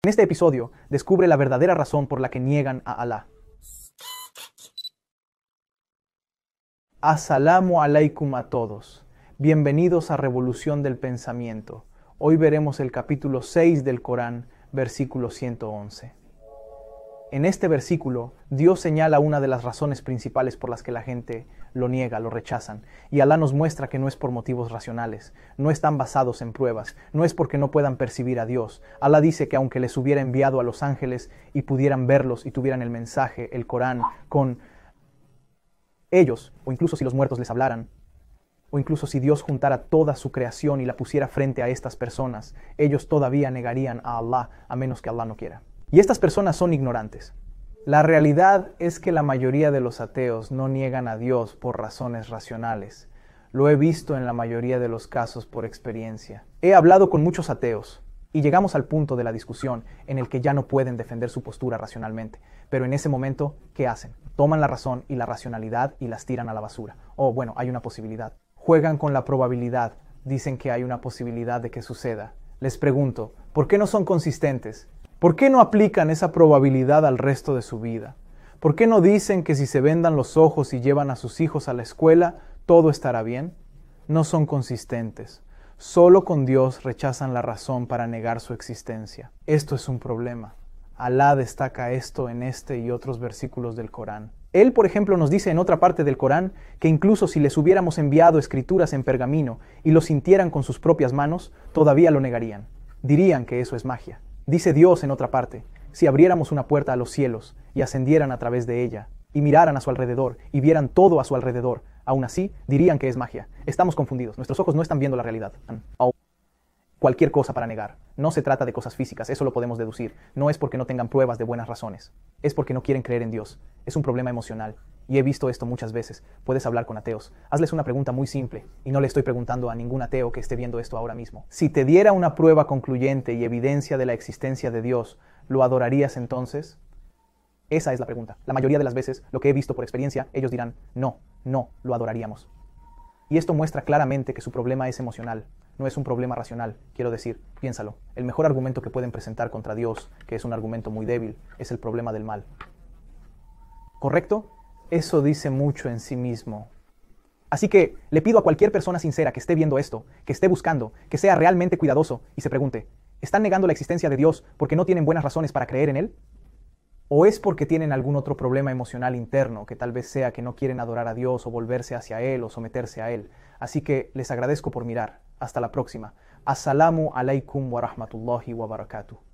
En este episodio, descubre la verdadera razón por la que niegan a Alá. As-salamu alaikum a todos. Bienvenidos a Revolución del Pensamiento. Hoy veremos el capítulo 6 del Corán, versículo 111. En este versículo, Dios señala una de las razones principales por las que la gente lo niega, lo rechazan. Y Alá nos muestra que no es por motivos racionales, no están basados en pruebas, no es porque no puedan percibir a Dios. Alá dice que aunque les hubiera enviado a los ángeles y pudieran verlos y tuvieran el mensaje, el Corán, con ellos, o incluso si los muertos les hablaran, o incluso si Dios juntara toda su creación y la pusiera frente a estas personas, ellos todavía negarían a Alá, a menos que Alá no quiera. Y estas personas son ignorantes. La realidad es que la mayoría de los ateos no niegan a Dios por razones racionales. Lo he visto en la mayoría de los casos por experiencia. He hablado con muchos ateos y llegamos al punto de la discusión en el que ya no pueden defender su postura racionalmente. Pero en ese momento, ¿qué hacen? Toman la razón y la racionalidad y las tiran a la basura. Oh, bueno, hay una posibilidad. Juegan con la probabilidad. Dicen que hay una posibilidad de que suceda. Les pregunto, ¿por qué no son consistentes? ¿Por qué no aplican esa probabilidad al resto de su vida? ¿Por qué no dicen que si se vendan los ojos y llevan a sus hijos a la escuela, todo estará bien? No son consistentes. Solo con Dios rechazan la razón para negar su existencia. Esto es un problema. Alá destaca esto en este y otros versículos del Corán. Él, por ejemplo, nos dice en otra parte del Corán que incluso si les hubiéramos enviado escrituras en pergamino y lo sintieran con sus propias manos, todavía lo negarían. Dirían que eso es magia. Dice Dios en otra parte, si abriéramos una puerta a los cielos y ascendieran a través de ella, y miraran a su alrededor y vieran todo a su alrededor, aún así dirían que es magia. Estamos confundidos, nuestros ojos no están viendo la realidad. Cualquier cosa para negar. No se trata de cosas físicas, eso lo podemos deducir. No es porque no tengan pruebas de buenas razones. Es porque no quieren creer en Dios. Es un problema emocional. Y he visto esto muchas veces. Puedes hablar con ateos. Hazles una pregunta muy simple. Y no le estoy preguntando a ningún ateo que esté viendo esto ahora mismo. Si te diera una prueba concluyente y evidencia de la existencia de Dios, ¿lo adorarías entonces? Esa es la pregunta. La mayoría de las veces, lo que he visto por experiencia, ellos dirán, no, lo adoraríamos. Y esto muestra claramente que su problema es emocional. No es un problema racional, quiero decir, piénsalo. El mejor argumento que pueden presentar contra Dios, que es un argumento muy débil, es el problema del mal. ¿Correcto? Eso dice mucho en sí mismo. Así que le pido a cualquier persona sincera que esté viendo esto, que esté buscando, que sea realmente cuidadoso y se pregunte, ¿están negando la existencia de Dios porque no tienen buenas razones para creer en Él? ¿O es porque tienen algún otro problema emocional interno, que tal vez sea que no quieren adorar a Dios o volverse hacia Él o someterse a Él? Así que les agradezco por mirar. Hasta la próxima. As-salamu alaikum wa rahmatullahi wa barakatuh.